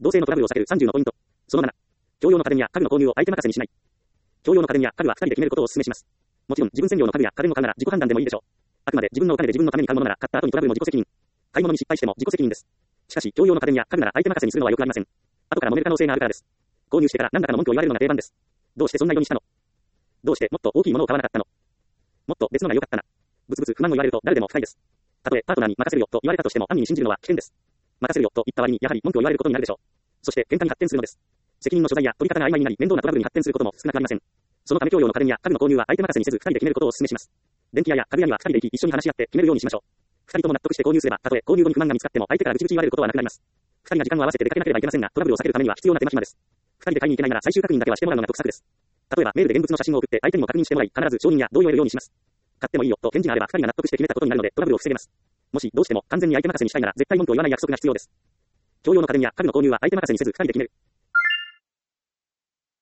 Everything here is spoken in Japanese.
同性のトラブルを避ける30のポイント。その7。共用の家電や家具の購入を相手任せにしない。共用の家電や家具は2人で決めることをお勧めします。もちろん、自分専用の家具や家電を買うなら自己判断でもいいでしょう。あくまで自分のお金で自分のために買うものなら、買った後にトラブルも自己責任。買い物に失敗しても自己責任です。しかし、共用の家電や家具なら相手任せにするのは良くありません。後から揉める可能性があるからです。購入してから何らかの文句を言われるのが定番です。どうしてそんな色にしたの？どうしてもっと大きいものを買わなかったの？もっと別のが良かったな。ブツブツ不満を言われると誰でも不快です。たとえパートナーに任せるよと言われたとしても安易に信じるのは危険です。任せるよと言った割にやはり文句を言われることになるでしょう。そして喧嘩に発展するのです。責任の所在や取り方が曖昧になり面倒なトラブルに発展することも少なくありません。そのため共用の家電や家具の購入は相手任せにせず2人で決めることをお勧めします。電気屋や家具屋には2人で行き一緒に話し合って決めるようにしましょう。2人とも納得して購入すればたとえ購入後に不満が見つかっても相手からブチブチ言われることはなくなります。2人が時間を合わせて出かけなければいけませんがトラブルを避けるためには必要な手間暇です。2人で買いに行けないなら最終確認だけはしてもらうのが得策です。例えばメールで現物の写真を送って相手にも確認してもらい必ず承認や同意を得るようにします。買ってもいいよと返事があれば2人が納得して決めたことになるのでトラブルを防げます。もしどうしても完全に相手任せにしたいなら絶対文句を言わない約束が必要です。共用の家電や家具の購入は相手任せにせず2人で決める。